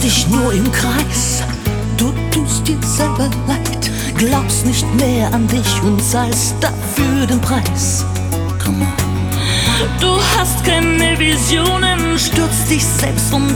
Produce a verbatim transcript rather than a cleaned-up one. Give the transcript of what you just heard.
dich nur im Kreis. Du tust dir selber leid, glaubst nicht mehr an dich und zahlst dafür den Preis. Come on. Du hast keine Visionen, stürzt dich selbst und